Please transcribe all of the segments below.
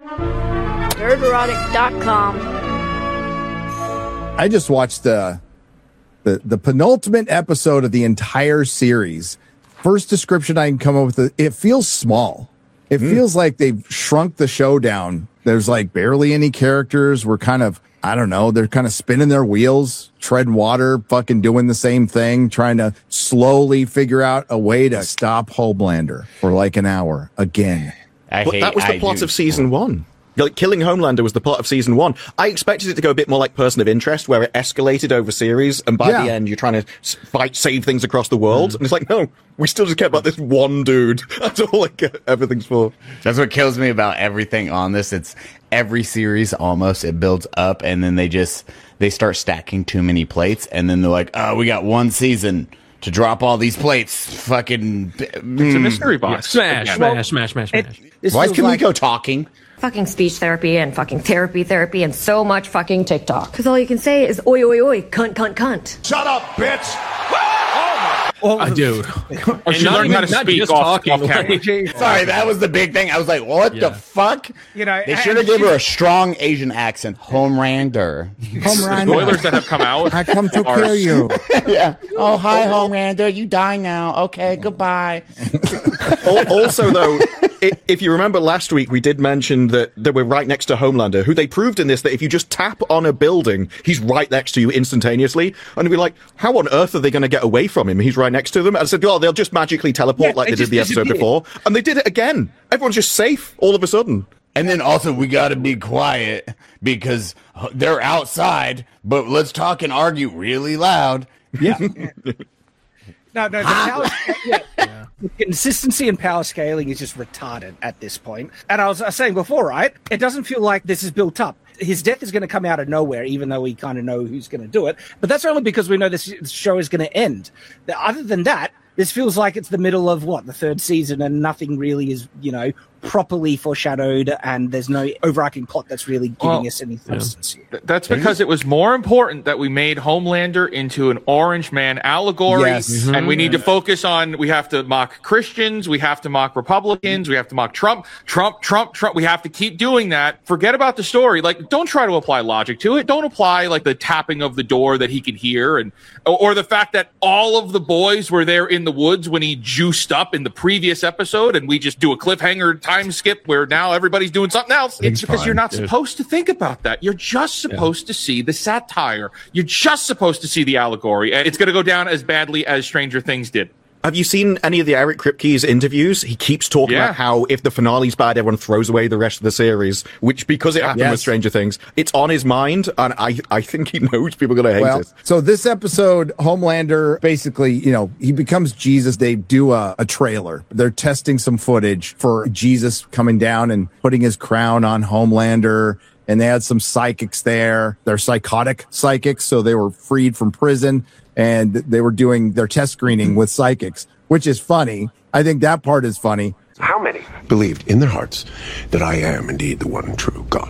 Nerderotic.com. I just watched the penultimate episode of the entire series. First description I can come up with, it feels small. It feels like they've shrunk the show down. There's like barely any characters. We're kind of, I don't know, they're kind of spinning their wheels, treading water, fucking doing the same thing, trying to slowly figure out a way to stop Homelander for like an hour again. But that was the plot of season 1. Like, killing Homelander was the plot of season 1. I expected it to go a bit more like Person of Interest, where it escalated over series, and by the end, you're trying to save things across the world. And it's like, no, we still just care about this one dude. That's all like everything's for. That's what kills me about everything on this. It's every series almost, it builds up, and then they start stacking too many plates, and then they're like, oh, we got one season to drop all these plates. Fucking. It's a mystery box. Smash. Why can we go talking? Fucking speech therapy and fucking therapy and so much fucking TikTok. Because all you can say is oi, oi, oi, cunt, cunt, cunt. Shut up, bitch! I do. Or she learned how to speak off camera. Sorry, that was the big thing. I was like, what the fuck? They should have given her a strong Asian accent. Homelander. Spoilers that have come out. I come to kill you. Yeah. Oh, hi, Homelander. You die now. Okay, goodbye. Also, though, if you remember last week, we did mention that we're right next to Homelander, who they proved in this that if you just tap on a building, he's right next to you instantaneously. And we're like, how on earth are they going to get away from him? He's right next to them. And I said, well, they'll just magically teleport like they did the episode before. And they did it again. Everyone's just safe all of a sudden. And then also, we got to be quiet because they're outside, but let's talk and argue really loud. Yeah. No, the consistency and power scaling is just retarded at this point. And I was saying before, right? It doesn't feel like this is built up. His death is going to come out of nowhere, even though we kind of know who's going to do it. But that's only because we know this show is going to end. Other than that, this feels like it's the middle of the third season, and nothing really is, properly foreshadowed, and there's no overarching plot that's really giving us any substance here. That's because it was more important that we made Homelander into an Orange Man allegory, and we need to focus on, we have to mock Christians, we have to mock Republicans, we have to mock Trump. We have to keep doing that. Forget about the story. Like, don't try to apply logic to it. Don't apply, like, the tapping of the door that he could hear, or the fact that all of the boys were there in the woods when he juiced up in the previous episode, and we just do a cliffhanger time skip where now everybody's doing something else. It's because you're not supposed to think about that. You're just supposed to see the satire. You're just supposed to see the allegory, and it's going to go down as badly as Stranger Things did. Have you seen any of the Eric Kripke's interviews? He keeps talking about how if the finale's bad, everyone throws away the rest of the series, which, because it happened with Stranger Things, it's on his mind, and I think he knows people are going to hate it. So this episode, Homelander, basically, he becomes Jesus. They do a trailer. They're testing some footage for Jesus coming down and putting his crown on Homelander, and they had some psychics there. They're psychotic psychics, so they were freed from prison. And they were doing their test screening with psychics, which is funny. I think that part is funny. How many believed in their hearts that I am indeed the one true God?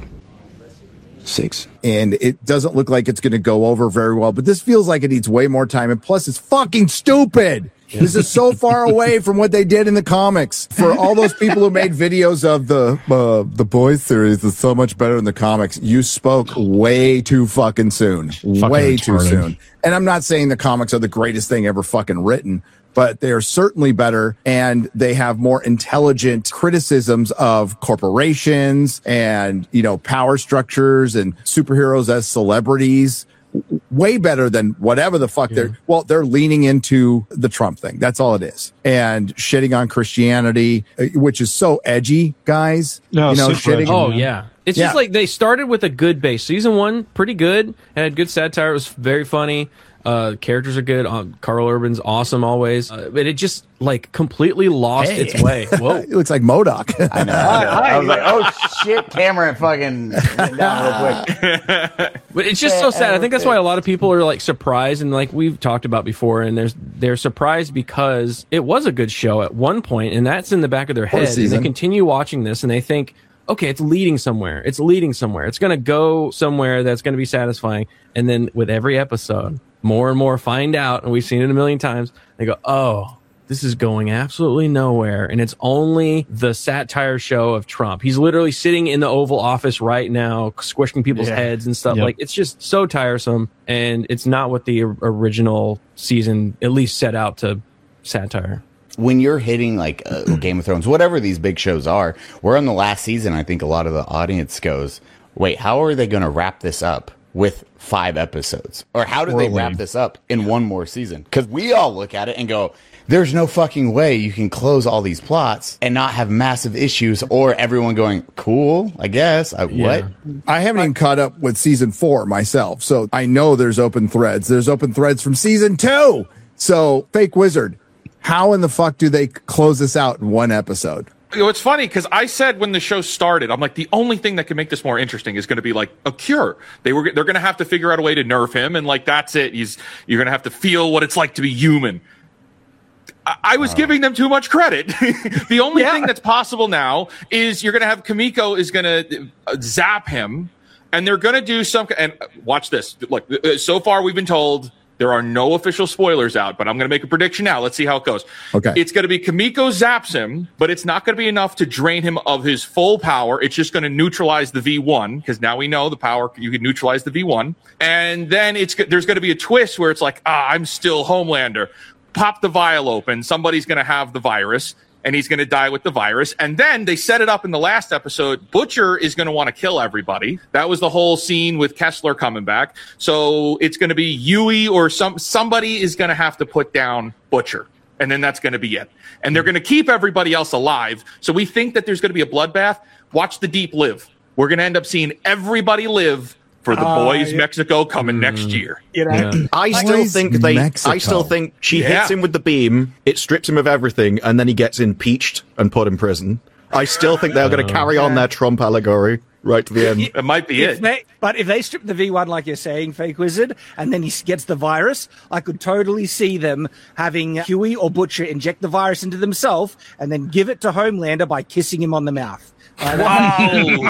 6. And it doesn't look like it's going to go over very well, but this feels like it needs way more time. And plus, it's fucking stupid. This is so far away from what they did in the comics. For all those people who made videos of the Boys series is so much better than the comics, you spoke way too fucking soon. Way too soon. And I'm not saying the comics are the greatest thing ever fucking written, but they are certainly better, and they have more intelligent criticisms of corporations and, power structures and superheroes as celebrities. Way better than whatever the fuck they're leaning into the Trump thing. That's all it is. And shitting on Christianity, which is so edgy, guys. No, shitting. Oh, yeah. It's just like they started with a good base. Season 1, pretty good. Had good satire. It was very funny. Characters are good. Carl Urban's awesome always. But it just completely lost its way. Whoa. It looks like MODOK. I know. I was like, oh shit, Cameron fucking went down real quick. But it's just so sad. I think that's why a lot of people are surprised, and we've talked about before, and they're surprised because it was a good show at one point, and that's in the back of their head. And they continue watching this and they think, okay, it's leading somewhere. It's leading somewhere. It's going to go somewhere that's going to be satisfying. And then with every episode, more and more find out, and we've seen it a million times, they go, oh, this is going absolutely nowhere, and it's only the satire show of Trump. He's literally sitting in the Oval Office right now, squishing people's heads and stuff. Like, it's just so tiresome, and it's not what the original season at least set out to satire. When you're hitting like Game of Thrones, whatever these big shows are, we're on the last season. I think a lot of the audience goes, wait, how are they going to wrap this up with 5 episodes? Or how do they wrap this up in one more season? Because we all look at it and go, there's no fucking way you can close all these plots and not have massive issues, or everyone going, cool, I guess. What? I haven't even caught up with season 4 myself, so I know there's open threads. There's open threads from season 2. So, Fake Wizard, how in the fuck do they close this out in one episode? You know, it's funny because I said when the show started, I'm like, the only thing that can make this more interesting is going to be like a cure. They're going to have to figure out a way to nerf him, and like that's it. You're going to have to feel what it's like to be human. I was giving them too much credit. The only thing that's possible now is you're going to have Kimiko is going to zap him, and they're going to do some. And watch this. Look, so far we've been told there are no official spoilers out, but I'm going to make a prediction now. Let's see how it goes. Okay. It's going to be Kimiko zaps him, but it's not going to be enough to drain him of his full power. It's just going to neutralize the V1, because now we know the power, you can neutralize the V1. And then there's going to be a twist where it's like, I'm still Homelander. Pop the vial open. Somebody's going to have the virus, and he's going to die with the virus. And then they set it up in the last episode. Butcher is going to want to kill everybody. That was the whole scene with Kessler coming back. So it's going to be Yui or somebody is going to have to put down Butcher. And then that's going to be it. And they're going to keep everybody else alive. So we think that there's going to be a bloodbath. Watch the Deep live. We're going to end up seeing everybody live for the boys Mexico coming next year. You know? I still think she hits him with the beam, it strips him of everything, and then he gets impeached and put in prison. I still think they're going to carry on their Trump allegory right to the end. It might be it. But if they strip the V1 like you're saying, Fake Wizard, and then he gets the virus, I could totally see them having Huey or Butcher inject the virus into themselves and then give it to Homelander by kissing him on the mouth. Wow.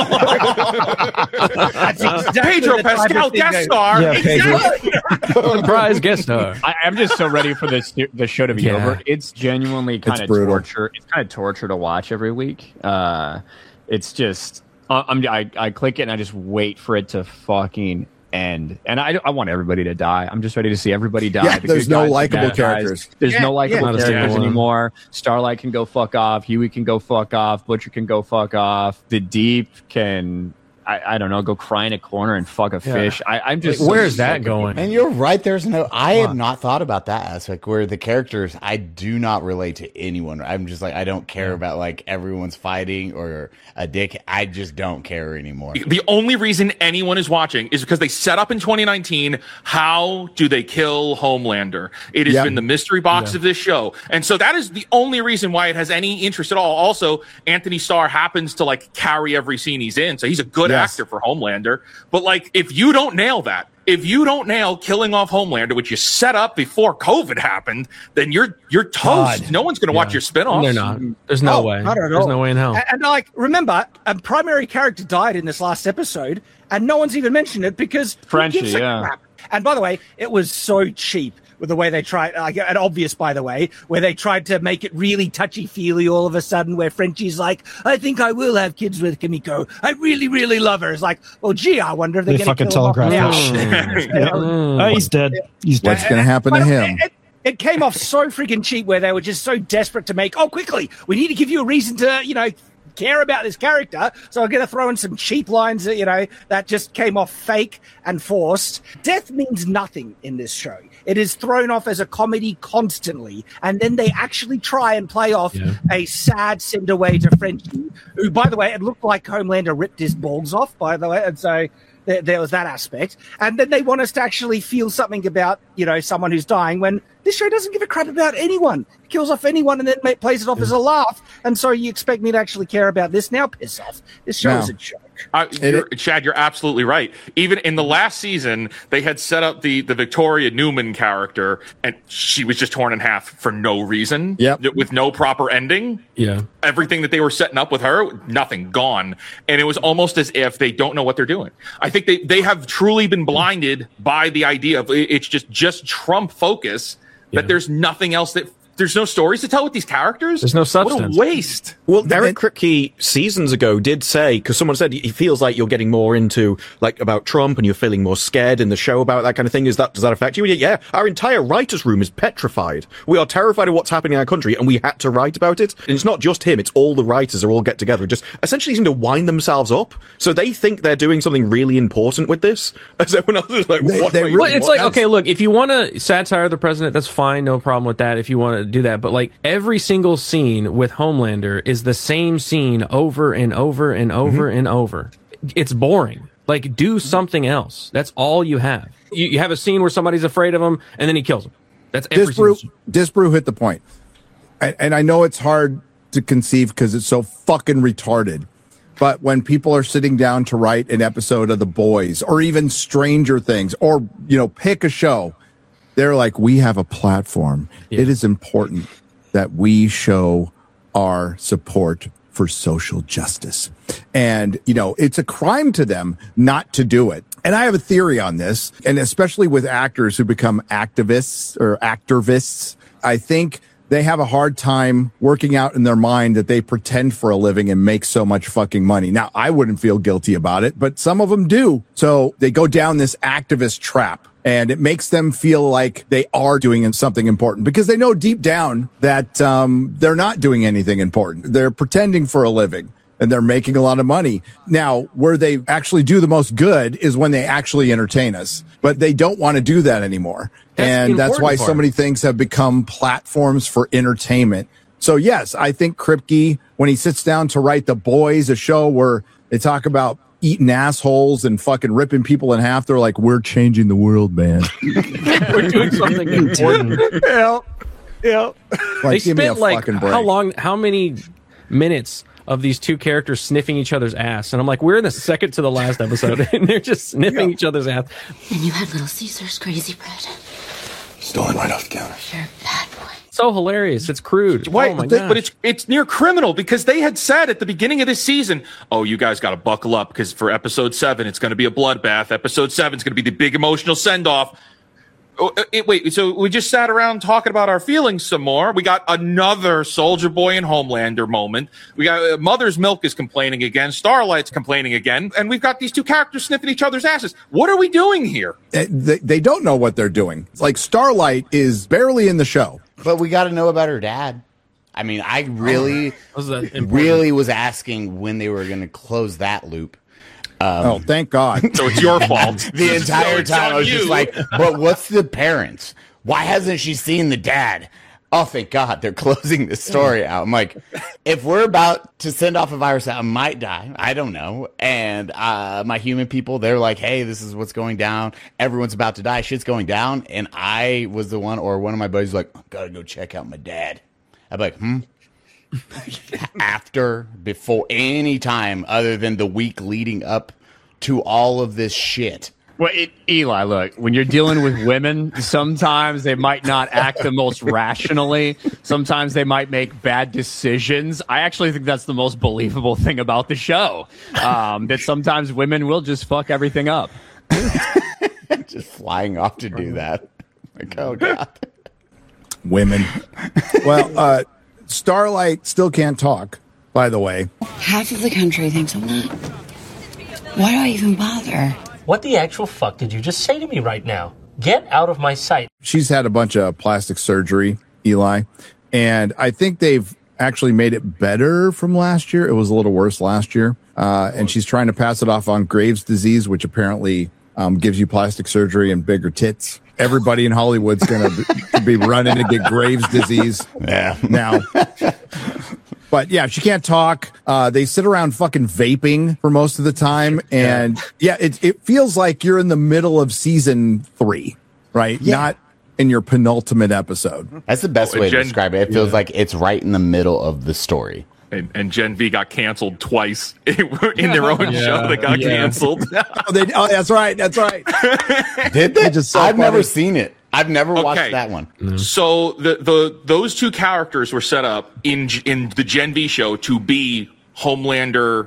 That's exactly Pedro Pascal guest star. Yeah, exactly. Surprise guest star. I'm just so ready for the show to be over. It's genuinely kind of torture. It's kind of torture to watch every week. It's just I click it and I just wait for it to fucking end. And I want everybody to die. I'm just ready to see everybody die. Yeah, there's no likable characters. There's no likable characters anymore. Starlight can go fuck off. Huey can go fuck off. Butcher can go fuck off. The Deep can, I don't know, go cry in a corner and fuck a fish. I'm just... Where's that going? And you're right. I had not thought about that aspect where the characters, I do not relate to anyone. I'm just like, I don't care about like everyone's fighting or a dick. I just don't care anymore. The only reason anyone is watching is because they set up in 2019, how do they kill Homelander? It has been the mystery box of this show. And so that is the only reason why it has any interest at all. Also, Anthony Starr happens to like carry every scene he's in. So he's a good actor for Homelander. But like, if you don't nail that, if you don't nail killing off Homelander, which you set up before COVID happened, then you're toast. God. No one's going to watch your spinoffs. They're not. There's no way. There's no way in hell. And like, remember, a primary character died in this last episode, and no one's even mentioned it because Frenchie, crap. And by the way, it was so cheap with the way they tried, and obvious, by the way, where they tried to make it really touchy-feely all of a sudden, where Frenchie's like, I think I will have kids with Kimiko. I really, really love her. It's like, well, gee, I wonder if they're going to kill him now. He's dead. He's dead. What's going to happen to him? It came off so freaking cheap where they were just so desperate to make, quickly, we need to give you a reason to, care about this character, so I'm going to throw in some cheap lines that, that just came off fake and forced. Death means nothing in this show. It is thrown off as a comedy constantly, and then they actually try and play off a sad send away to Frenchie, who, by the way, it looked like Homelander ripped his balls off, by the way, and so there was that aspect. And then they want us to actually feel something about, someone who's dying when this show doesn't give a crap about anyone. It kills off anyone and then plays it off as a laugh. And so you expect me to actually care about this? Now piss off. This show is a joke. Chad, you're absolutely right. Even in the last season, they had set up the Victoria Newman character, and she was just torn in half for no reason, with no proper ending. Yeah, everything that they were setting up with her, nothing, gone. And it was almost as if they don't know what they're doing. I think they have truly been blinded by the idea of it's just Trump focus, that there's nothing else There's no stories to tell with these characters. There's no substance. What a waste. Well, Eric Kripke seasons ago did say, because someone said he feels like you're getting more into, like, about Trump and you're feeling more scared in the show about that kind of thing. Does that affect you? Yeah, our entire writer's room is petrified. We are terrified of what's happening in our country, and we had to write about it. And it's not just him, it's all the writers are all get together and just essentially seem to wind themselves up. So they think they're doing something really important with this. As everyone else is like, it's like, okay, look, if you want to satire the president, that's fine, no problem with that if you want to do that. But like every single scene with Homelander is the same scene over and over and over and over. It's boring. Like, do something else. That's all you have. You have a scene where somebody's afraid of him, and then he kills him. That's every Disbrew hit the point. And I know it's hard to conceive because it's so fucking retarded. But when people are sitting down to write an episode of The Boys or even Stranger Things or, pick a show, they're like, we have a platform. Yeah. It is important that we show our support for social justice. And, it's a crime to them not to do it. And I have a theory on this, and especially with actors who become activists or activists, I think they have a hard time working out in their mind that they pretend for a living and make so much fucking money. Now, I wouldn't feel guilty about it, but some of them do. So they go down this activist trap, and it makes them feel like they are doing something important because they know deep down that they're not doing anything important. They're pretending for a living. And they're making a lot of money. Now, where they actually do the most good is when they actually entertain us. But they don't want to do that anymore. That's why so many things have become platforms for entertainment. So, yes, I think Kripke, when he sits down to write The Boys, a show where they talk about eating assholes and fucking ripping people in half, they're like, we're changing the world, man. We're doing something important. Yeah. They spent how many minutes of these two characters sniffing each other's ass, and I'm like, we're in the second to the last episode, and they're just sniffing each other's ass. And you had Little Caesar's crazy bread. Stolen right off the counter. You're a bad boy. So hilarious. It's crude. Oh my God. But it's near criminal because they had said at the beginning of this season, oh, you guys got to buckle up because for episode 7, it's going to be a bloodbath. Episode 7 is going to be the big emotional send-off. Wait, so we just sat around talking about our feelings some more. We got another Soldier Boy and Homelander moment. We got Mother's Milk is complaining again. Starlight's complaining again. And we've got these two characters sniffing each other's asses. What are we doing here? They don't know what they're doing. Like, Starlight is barely in the show. But we got to know about her dad. I mean, I really was asking when they were going to close that loop. Thank God. So it's your fault. The entire time I was just like, but what's the parents? Why hasn't she seen the dad? Oh, thank God they're closing this story out. I'm like, if we're about to send off a virus that might die, I don't know. And my human people, they're like, hey, this is what's going down. Everyone's about to die. Shit's going down. And I was the one, or one of my buddies was like, gotta go check out my dad. I'm like, before any time other than the week leading up to all of this shit. Well, Eli, look, when you're dealing with women, sometimes they might not act the most rationally. Sometimes they might make bad decisions. I actually think that's the most believable thing about the show, that sometimes women will just fuck everything up. Just flying off to do that. Like, oh, God. Women. Well, Starlight still can't talk, by the way. Half of the country thinks I'm not. Why do I even bother? What the actual fuck did you just say to me right now? Get out of my sight. She's had a bunch of plastic surgery, Eli, and I think they've actually made it better from last year. It was a little worse last year, and she's trying to pass it off on Graves' disease, which apparently gives you plastic surgery and bigger tits. Everybody in Hollywood's going to be running to get Graves' disease now. But yeah, she can't talk. They sit around fucking vaping for most of the time. And it feels like you're in the middle of season 3, right? Yeah. Not in your penultimate episode. That's the best way to describe it. It feels like it's right in the middle of the story. And Gen V got canceled twice in their own show that got canceled. That's right. That's right. Did they? I've never seen it. I've never watched that one. Mm-hmm. So those two characters were set up in the Gen V show to be Homelander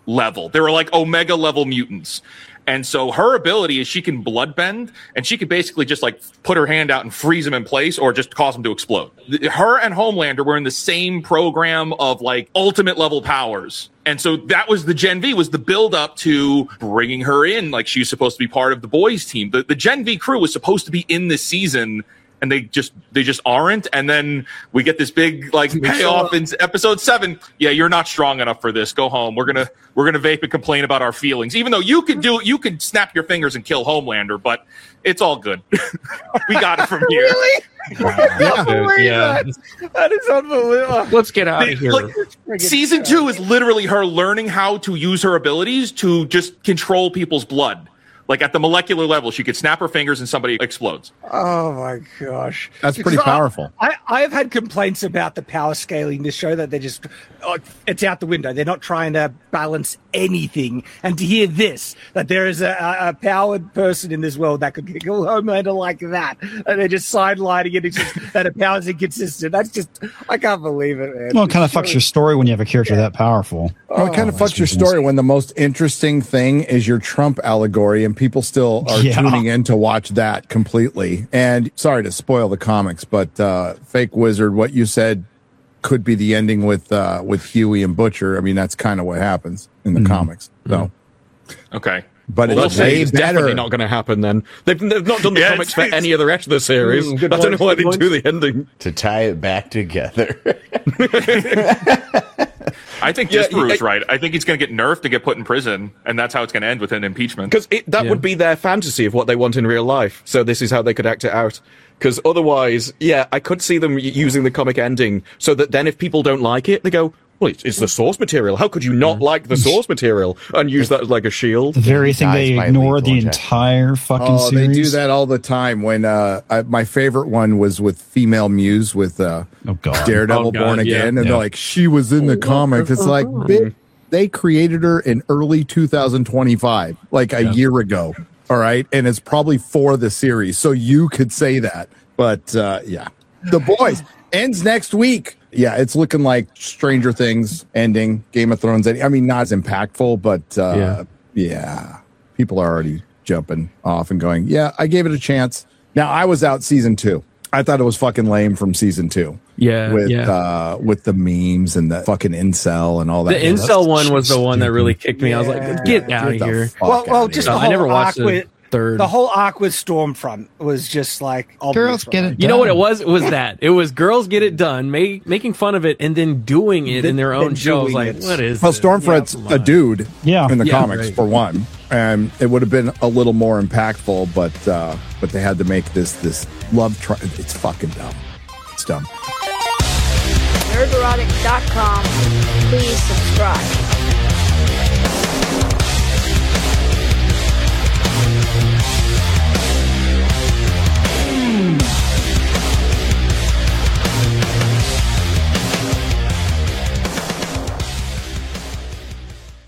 level. They were like Omega level mutants. And so her ability is she can bloodbend, and she can basically just like put her hand out and freeze them in place or just cause them to explode. Her and Homelander were in the same program of like ultimate level powers. And so that was the Gen V, was the build up to bringing her in. Like she was supposed to be part of the boys team. The Gen V crew was supposed to be in this season, and they just aren't. And then we get this big like payoff in episode 7. Yeah, you're not strong enough for this. Go home. We're gonna vape and complain about our feelings. Even though you could snap your fingers and kill Homelander, but it's all good. We got it from here. Really? Wow. Yeah. That is unbelievable. Let's get out of here. Like, season 2 is literally her learning how to use her abilities to just control people's blood. Like at the molecular level, she could snap her fingers and somebody explodes. Oh my gosh. That's pretty powerful. I have had complaints about the power scaling this show, that they're just, it's out the window. They're not trying to balance anything. And to hear this, that there is a powered person in this world that could kill Homelander like that, and they're just sidelining it, it's just that her power's inconsistent. That's just, I can't believe it, man. Well, it kind of fucks your story when you have a character that powerful. Well, it kind of fucks your story when the most interesting thing is your Trump allegory, and people still are tuning in to watch that completely. And sorry to spoil the comics, but Fake Wizard, what you said could be the ending with Huey and Butcher. I mean, that's kind of what happens in the comics. So, okay. But it's definitely not going to happen then. They've not done the comics for any of the rest of the series. I don't know why they do the ending. To tie it back together. I think Disparu's right. I think he's going to get nerfed to get put in prison, and that's how it's going to end with an impeachment. Because that would be their fantasy of what they want in real life. So this is how they could act it out. Because otherwise, I could see them using the comic ending so that then if people don't like it, they go, well, it's the source material. How could you not like the source material and use that as like a shield? The very thing they ignore the entire fucking series. They do that all the time. When my favorite one was with Female Muse with Daredevil Born Again, and they're like, she was in the comic. It's like, they created her in early 2025, like a year ago. All right, and it's probably for the series, so you could say that. But The Boys ends next week. Yeah, it's looking like Stranger Things ending, Game of Thrones ending. I mean, not as impactful, but people are already jumping off and going, yeah, I gave it a chance. Now, I was out season 2. I thought it was fucking lame from season 2. With the memes and the fucking incel and all that. The incel one was the one that really kicked me. I was like, get out of here. Well, just the whole I never watched arc with third. The whole arc with Stormfront was just like girls get it done. You know what it was? It was that. It was girls get it done, making fun of it, and then doing it in their own shows. Like, what is? Well, Stormfront's a dude in the comics for one, and it would have been a little more impactful, but they had to make this love. It's fucking dumb. It's dumb. Nerderotic.com. Please subscribe.